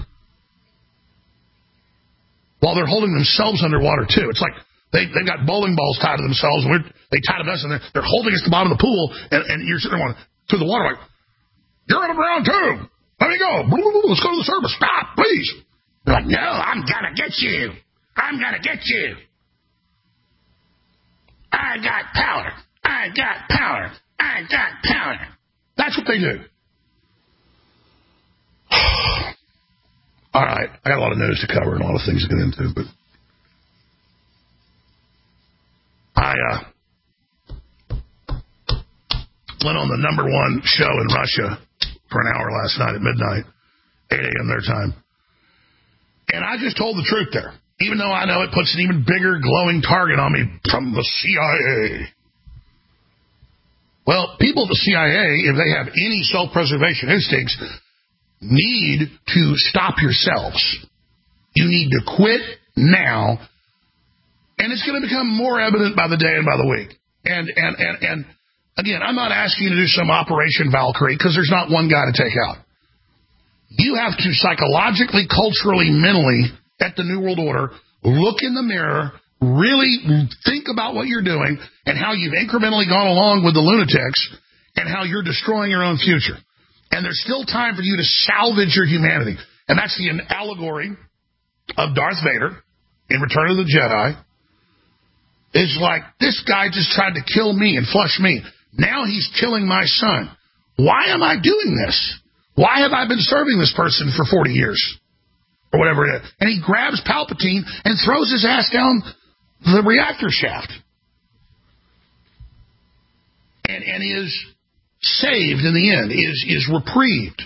while they're holding themselves underwater, too. It's like they, they've got bowling balls tied to themselves, and we're, they tied to us, and they're, they're holding us at the bottom of the pool, and, and you're sitting there going, through the water like, you're underground, too. Let me go. Let's go to the surface. Stop, please. They're like, no, I'm going to get you. I'm going to get you. I got power. I got power. I got power. That's what they do. All right, I got a lot of news to cover and a lot of things to get into, but I uh, went on the number one show in Russia for an hour last night at midnight, eight a.m. their time, and I just told the truth there, even though I know it puts an even bigger glowing target on me from the C I A. Well, people at the C I A, if they have any self-preservation instincts, need to stop yourselves. You need to quit now, and it's going to become more evident by the day and by the week. And and and and again, I'm not asking you to do some Operation Valkyrie because there's not one guy to take out. You have to psychologically, culturally, mentally, at the New World Order, look in the mirror, really think about what you're doing and how you've incrementally gone along with the lunatics and how you're destroying your own future. And there's still time for you to salvage your humanity. And that's the allegory of Darth Vader in Return of the Jedi. It's like, this guy just tried to kill me and flush me. Now he's killing my son. Why am I doing this? Why have I been serving this person for forty years? Or whatever it is. And he grabs Palpatine and throws his ass down the reactor shaft. And, and is saved in the end, is, is reprieved.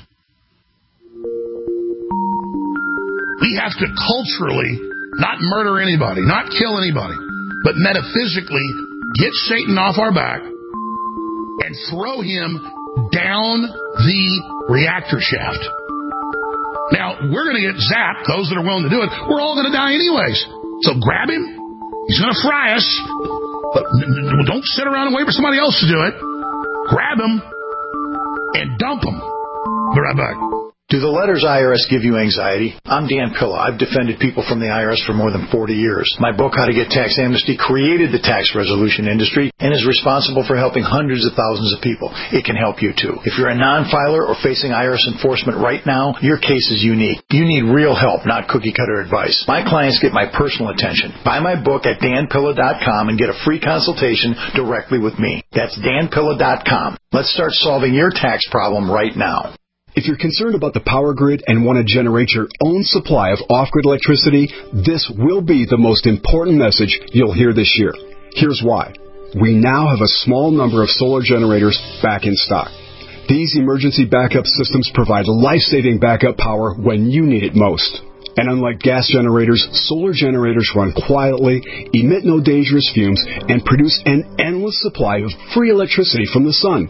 We have to culturally not murder anybody, not kill anybody, but metaphysically get Satan off our back and throw him down the reactor shaft. Now, we're going to get zapped, those that are willing to do it. We're all going to die anyways. So grab him. He's going to fry us. But don't sit around and wait for somebody else to do it. Grab him and dump him. Be right back. Do the letters I R S give you anxiety? I'm Dan Pilla. I've defended people from the I R S for more than forty years. My book, How to Get Tax Amnesty, created the tax resolution industry and is responsible for helping hundreds of thousands of people. It can help you too. If you're a non-filer or facing I R S enforcement right now, your case is unique. You need real help, not cookie-cutter advice. My clients get my personal attention. Buy my book at dan pilla dot com and get a free consultation directly with me. That's dan pilla dot com. Let's start solving your tax problem right now. If you're concerned about the power grid and want to generate your own supply of off-grid electricity, this will be the most important message you'll hear this year. Here's why. We now have a small number of solar generators back in stock. These emergency backup systems provide life-saving backup power when you need it most. And unlike gas generators, solar generators run quietly, emit no dangerous fumes, and produce an endless supply of free electricity from the sun.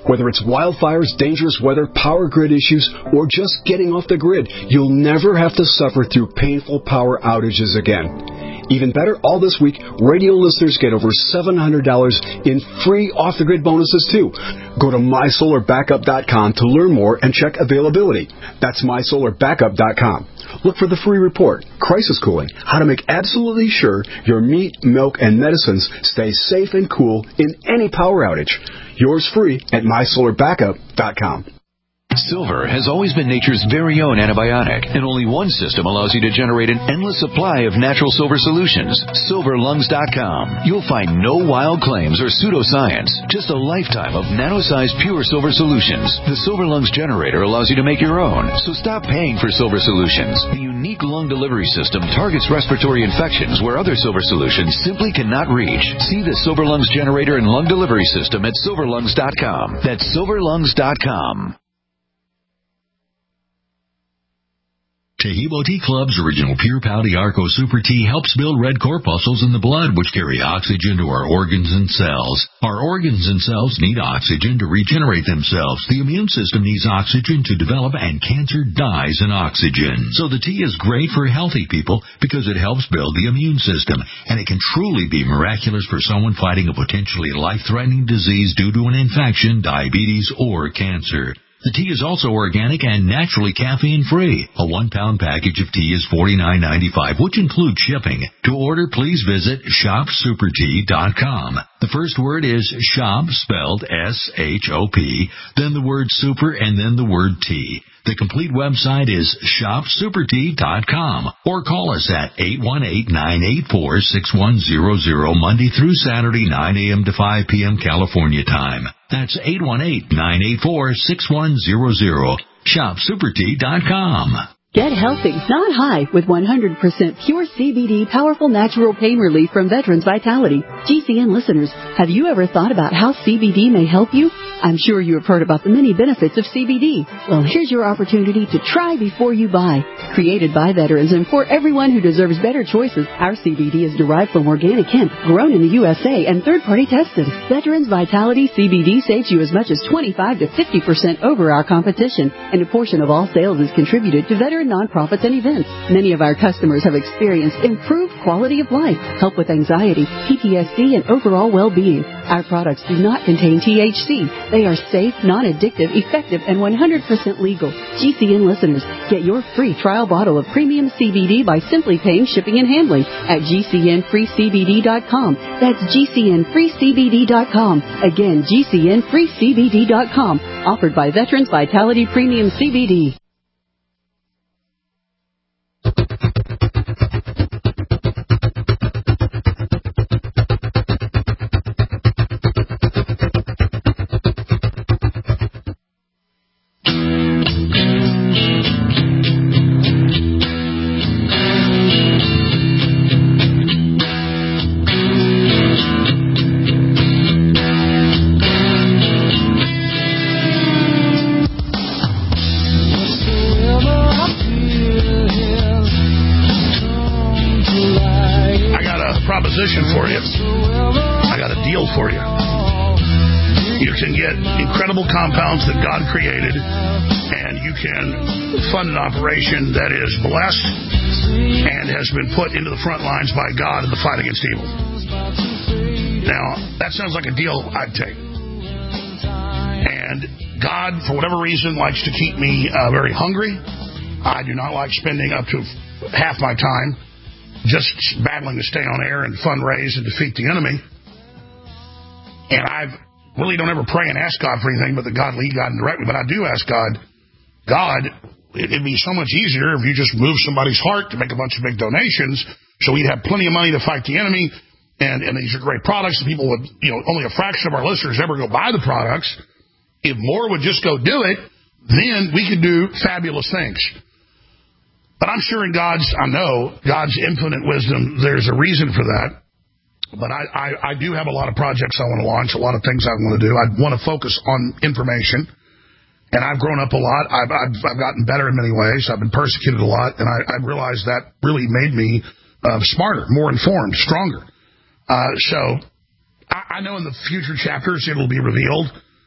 Whether it's wildfires, dangerous weather, power grid issues, or just getting off the grid, you'll never have to suffer through painful power outages again. Even better, all this week, radio listeners get over seven hundred dollars in free off-the-grid bonuses, too. Go to my solar backup dot com to learn more and check availability. That's my solar backup dot com. Look for the free report, Crisis Cooling, how to make absolutely sure your meat, milk, and medicines stay safe and cool in any power outage. Yours free at my solar backup dot com. Silver has always been nature's very own antibiotic, and only one system allows you to generate an endless supply of natural silver solutions. silver lungs dot com. You'll find no wild claims or pseudoscience, just a lifetime of nano-sized pure silver solutions. The Silver Lungs generator allows you to make your own, so stop paying for silver solutions. The unique lung delivery system targets respiratory infections where other silver solutions simply cannot reach. See the Silver Lungs generator and lung delivery system at silver lungs dot com. That's silver lungs dot com. Tahibo Tea Club's original Pure Pouty Arco Super Tea helps build red corpuscles in the blood, which carry oxygen to our organs and cells. Our organs and cells need oxygen to regenerate themselves. The immune system needs oxygen to develop, and cancer dies in oxygen. So the tea is great for healthy people because it helps build the immune system, and it can truly be miraculous for someone fighting a potentially life-threatening disease due to an infection, diabetes, or cancer. The tea is also organic and naturally caffeine-free. A one-pound package of tea is forty-nine ninety-five, which includes shipping. To order, please visit shop super tea dot com. The first word is shop, spelled S H O P, then the word super, and then the word tea. The complete website is shop super tea dot com, or call us at eight one eight, nine eight four, six one zero zero Monday through Saturday, nine a.m. to five p.m. California time. That's eight one eight, nine eight four, six one zero zero. shop super tea dot com. Get healthy, not high, with one hundred percent pure C B D powerful natural pain relief from Veterans Vitality. G C N listeners, have you ever thought about how C B D may help you? I'm sure you have heard about the many benefits of C B D. Well, here's your opportunity to try before you buy. Created by veterans and for everyone who deserves better choices, our C B D is derived from organic hemp, grown in the U S A, and third-party tested. Veterans Vitality C B D saves you as much as twenty-five to fifty percent over our competition, and a portion of all sales is contributed to veteran nonprofits and events. Many of our customers have experienced improved quality of life, help with anxiety, P T S D, and overall well-being. Our products do not contain T H C. They are safe, non-addictive, effective, and one hundred percent legal. G C N listeners, get your free trial bottle of premium C B D by simply paying shipping and handling at G C N free C B D dot com. That's G C N free C B D dot com. Again, G C N free C B D dot com. Offered by Veterans Vitality Premium C B D. For you. I got a deal for you. You can get incredible compounds that God created, and you can fund an operation that is blessed and has been put into the front lines by God in the fight against evil. Now, that sounds like a deal I'd take. And God, for whatever reason, likes to keep me uh, very hungry. I do not like spending up to half my time just battling to stay on air and fundraise and defeat the enemy. And I really don't ever pray and ask God for anything but that God lead, God, and direct me. But I do ask God, God, it'd be so much easier if you just move somebody's heart to make a bunch of big donations so we'd have plenty of money to fight the enemy. And, and these are great products. And people would, you know, only a fraction of our listeners ever go buy the products. If more would just go do it, then we could do fabulous things. But I'm sure in God's, I know, God's infinite wisdom, there's a reason for that. But I, I, I do have a lot of projects I want to launch, a lot of things I want to do. I want to focus on information. And I've grown up a lot. I've, I've, I've gotten better in many ways. I've been persecuted a lot. And I, I realized that really made me uh, smarter, more informed, stronger. Uh, so I, I know in the future chapters it will be revealed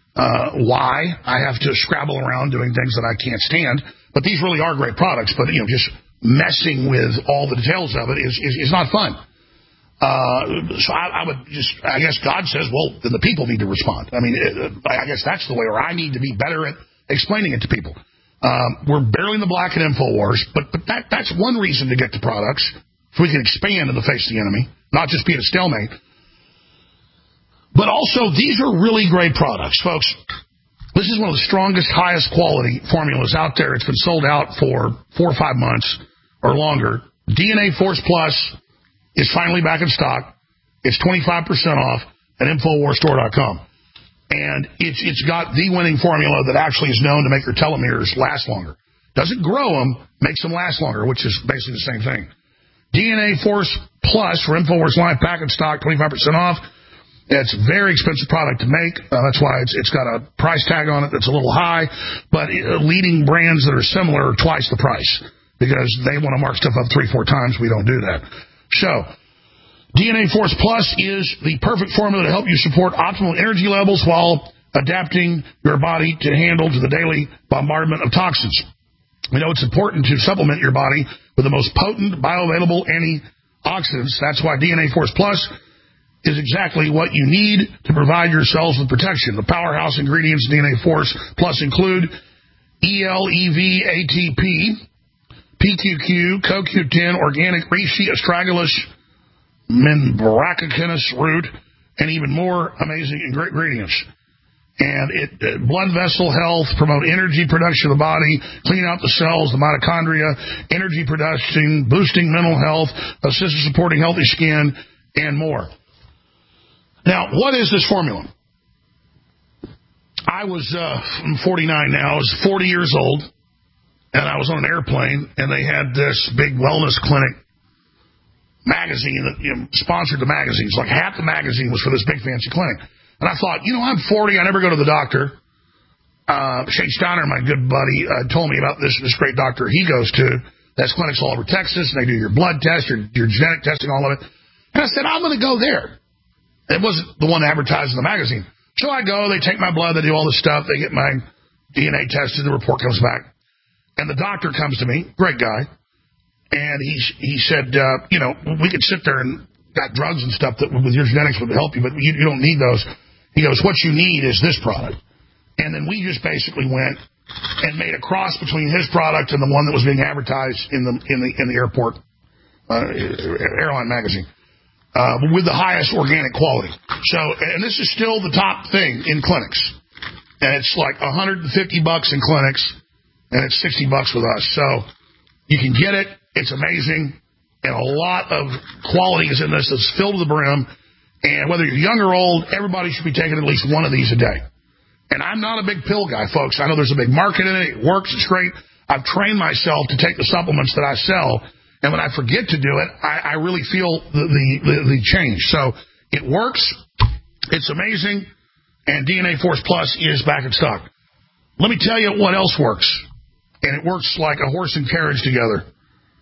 Uh, why? I have to scrabble around doing things that I can't stand. But these really are great products. But, you know, just messing with all the details of it is, is, is not fun. Uh, so I, I would just, I guess God says, well, then the people need to respond. I mean, it, I guess that's the way, or I need to be better at explaining it to people. Um, we're barely in the black at InfoWars, but, but that, that's one reason to get the products, so we can expand in the face of the enemy, not just be at a stalemate. But also, these are really great products, folks. This is one of the strongest, highest quality formulas out there. It's been sold out for four or five months or longer. D N A Force Plus is finally back in stock. It's twenty-five percent off at Infowars Store dot com. And it's it's got the winning formula that actually is known to make your telomeres last longer. Doesn't grow them, makes them last longer, which is basically the same thing. D N A Force Plus for Infowars Live, back in stock, twenty-five percent off. It's a very expensive product to make. Uh, that's why it's it's got a price tag on it that's a little high. But uh, leading brands that are similar are twice the price because they want to mark stuff up three, four times. We don't do that. So, D N A Force Plus is the perfect formula to help you support optimal energy levels while adapting your body to handle to the daily bombardment of toxins. We know it's important to supplement your body with the most potent bioavailable antioxidants. That's why D N A Force Plus is exactly what you need to provide your cells with protection. The powerhouse ingredients in D N A Force Plus include E L E V A T P, P Q Q, Co Q ten, organic reishi, astragalus, membracinus root, and even more amazing ingredients. And it uh, blood vessel health, promote energy production of the body, clean out the cells, the mitochondria, energy production, boosting mental health, assist in supporting healthy skin, and more. Now, what is this formula? I was uh, I'm forty-nine now. I was forty years old, and I was on an airplane, and they had this big wellness clinic magazine that you know, sponsored the magazines. Like half the magazine was for this big fancy clinic. And I thought, you know, I'm forty. I never go to the doctor. Uh, Shane Steiner, my good buddy, uh, told me about this this great doctor he goes to. That's clinics all over Texas. And they do your blood test, your, your genetic testing, all of it. And I said, I'm going to go there. It wasn't the one advertised in the magazine. So I go, they take my blood, they do all this stuff, they get my D N A tested, the report comes back. And the doctor comes to me, great guy, and he he said, uh, you know, we could sit there and got drugs and stuff that with your genetics would help you, but you, you don't need those. He goes, what you need is this product. And then we just basically went and made a cross between his product and the one that was being advertised in the in the in the airport uh, airline magazine. Uh, with the highest organic quality. So, and this is still the top thing in clinics. And it's like one hundred fifty bucks in clinics, and it's sixty bucks with us. So, you can get it. It's amazing. And a lot of quality is in this that's filled to the brim. And whether you're young or old, everybody should be taking at least one of these a day. And I'm not a big pill guy, folks. I know there's a big market in it. It works. It's great. I've trained myself to take the supplements that I sell. And when I forget to do it, I, I really feel the, the, the, the change. So it works. It's amazing. And D N A Force Plus is back in stock. Let me tell you what else works. And it works like a horse and carriage together.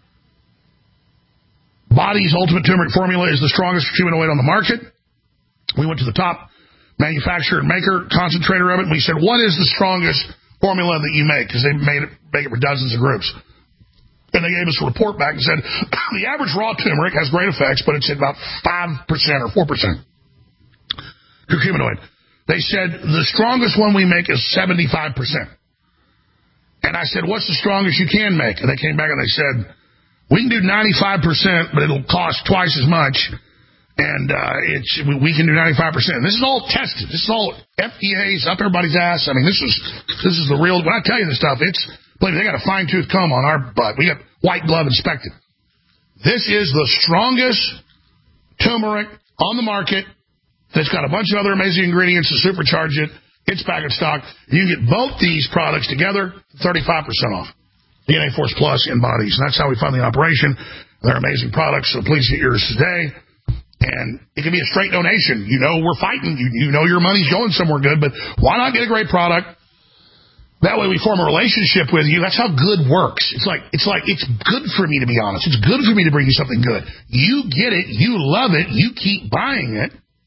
Body's Ultimate Turmeric Formula is the strongest humanoid on the market. We went to the top manufacturer and maker, concentrator of it, and we said, what is the strongest formula that you make? Because they made it, make it for dozens of groups. And they gave us a report back and said, the average raw turmeric has great effects, but it's at about five percent or four percent curcuminoid. They said, the strongest one we make is seventy-five percent. And I said, what's the strongest you can make? And they came back and they said, we can do ninety-five percent, but it'll cost twice as much. And uh, it's we can do ninety-five percent. This is all tested. This is all F D A's up everybody's ass. I mean, this is this is the real, when I tell you this stuff, it's, believe me, they got a fine-tooth comb on our butt. We got white glove inspected. This is the strongest turmeric on the market. It's got a bunch of other amazing ingredients to supercharge it. It's back in stock. You can get both these products together, thirty-five percent off. D N A Force Plus in bodies. And that's how we fund the operation. They're amazing products, so please get yours today. And it can be a straight donation. You know we're fighting. You, you know your money's going somewhere good, but why not get a great product? That way we form a relationship with you. That's how good works. It's like, it's like, it's good for me, to be honest. It's good for me to bring you something good. You get it. You love it. You keep buying it.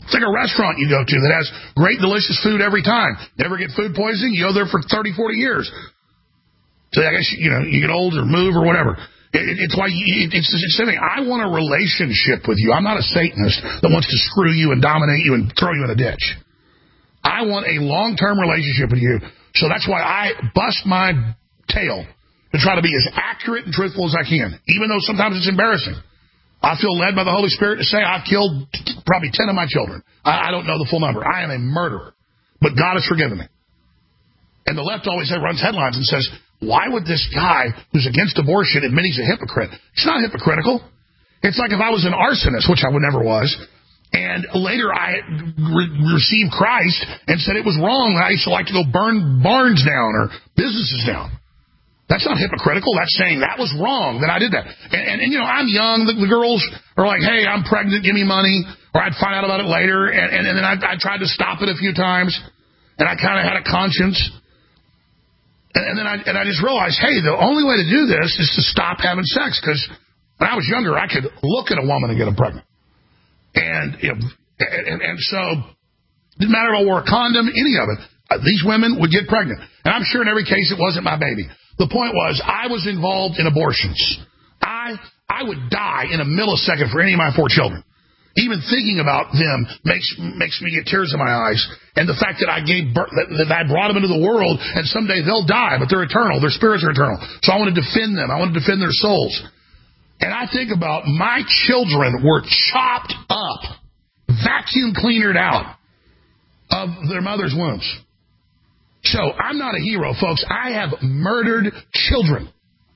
It's like a restaurant you go to that has great, delicious food every time. Never get food poisoning. You go there for thirty, forty years. So I guess, you know, you get old or move or whatever. It, it, it's why you, it's the same thing. I want a relationship with you. I'm not a Satanist that wants to screw you and dominate you and throw you in a ditch. I want a long-term relationship with you. So that's why I bust my tail to try to be as accurate and truthful as I can, even though sometimes it's embarrassing. I feel led by the Holy Spirit to say I've killed probably ten of my children. I, I don't know the full number. I am a murderer. But God has forgiven me. And the left always runs headlines and says, why would this guy who's against abortion admit he's a hypocrite? It's not hypocritical. It's like if I was an arsonist, which I would never was, and later I re- received Christ and said it was wrong. I used to like to go burn barns down or businesses down. That's not hypocritical. That's saying that was wrong, that I did that. And, and, and you know, I'm young. The, the girls are like, hey, I'm pregnant, give me money. Or I'd find out about it later. And, and, and then I, I tried to stop it a few times. And I kind of had a conscience. And, and then I, and I just realized, hey, the only way to do this is to stop having sex. Because when I was younger, I could look at a woman and get her pregnant. And, you know, and, and, and so it didn't matter if I wore a condom, any of it. Uh, these women would get pregnant. And I'm sure in every case it wasn't my baby. The point was, I was involved in abortions. I I would die in a millisecond for any of my four children. Even thinking about them makes makes me get tears in my eyes. And the fact that I gave birth, that, that I brought them into the world, and someday they'll die, but they're eternal. Their spirits are eternal. So I want to defend them. I want to defend their souls. And I think about my children were chopped up, vacuum cleanered out of their mother's wombs. So I'm not a hero, folks. I have murdered children.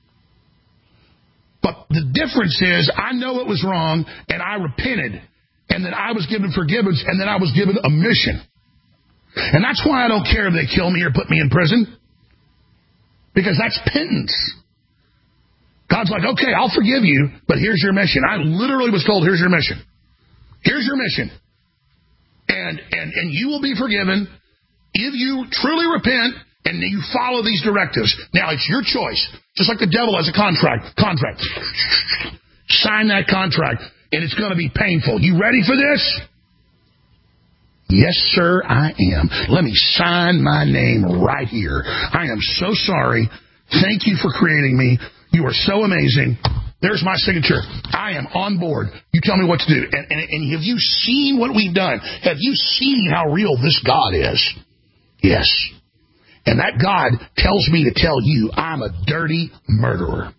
But the difference is I know it was wrong, and I repented, and then I was given forgiveness, and then I was given a mission. And that's why I don't care if they kill me or put me in prison, because that's penance. God's like, okay, I'll forgive you, but here's your mission. I literally was told, here's your mission. Here's your mission. And and and you will be forgiven if you truly repent and you follow these directives. Now, it's your choice. Just like the devil has a contract. Contract. Sign that contract, and it's going to be painful. You ready for this? Yes, sir, I am. Let me sign my name right here. I am so sorry. Thank you for creating me. You are so amazing. There's my signature. I am on board. You tell me what to do. And, and, and have you seen what we've done? Have you seen how real this God is? Yes. And that God tells me to tell you I'm a dirty murderer.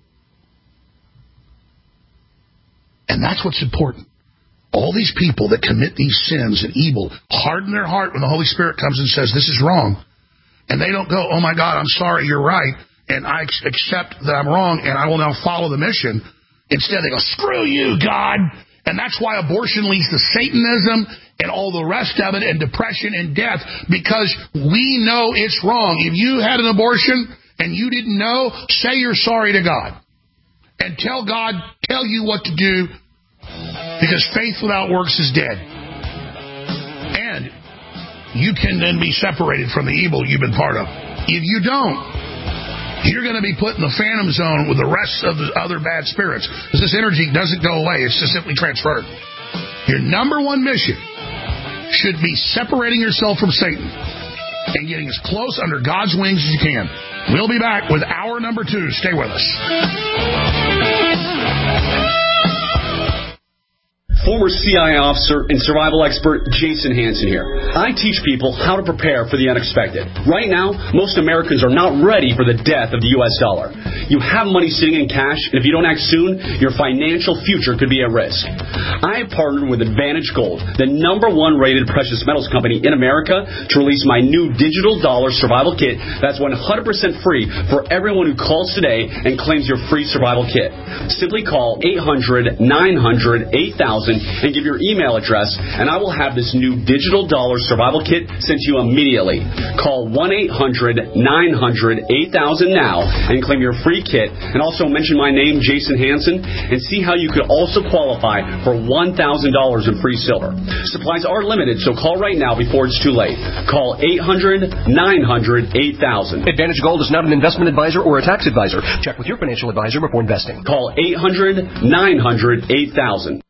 And that's what's important. All these people that commit these sins and evil harden their heart when the Holy Spirit comes and says this is wrong. And they don't go, oh my God, I'm sorry, you're right. And I accept that I'm wrong and I will now follow the mission. Instead they go, screw you, God. And that's why abortion leads to Satanism and all the rest of it, and depression and death, because we know it's wrong. If you had an abortion and you didn't know, say you're sorry to God. And tell God, tell you what to do, because faith without works is dead. And you can then be separated from the evil you've been part of. If you don't, you're going to be put in the phantom zone with the rest of the other bad spirits, because this energy doesn't go away. It's just simply transferred. Your number one mission should be separating yourself from Satan and getting as close under God's wings as you can. We'll be back with hour number two. Stay with us. Former C I A officer and survival expert Jason Hansen here. I teach people how to prepare for the unexpected. Right now, most Americans are not ready for the death of the U S dollar. You have money sitting in cash, and if you don't act soon, your financial future could be at risk. I have partnered with Advantage Gold, the number one rated precious metals company in America, to release my new digital dollar survival kit that's one hundred percent free for everyone who calls today and claims your free survival kit. Simply call eight hundred, nine hundred, eight thousand and give your email address, and I will have this new digital dollar survival kit sent to you immediately. Call one eight hundred, nine hundred, eight thousand now and claim your free kit, and also mention my name, Jason Hansen, and see how you could also qualify for one thousand dollars in free silver. Supplies are limited, so call right now before it's too late. Call eight hundred, nine hundred, eight thousand. Advantage Gold is not an investment advisor or a tax advisor. Check with your financial advisor before investing. Call eight hundred, nine hundred, eight thousand.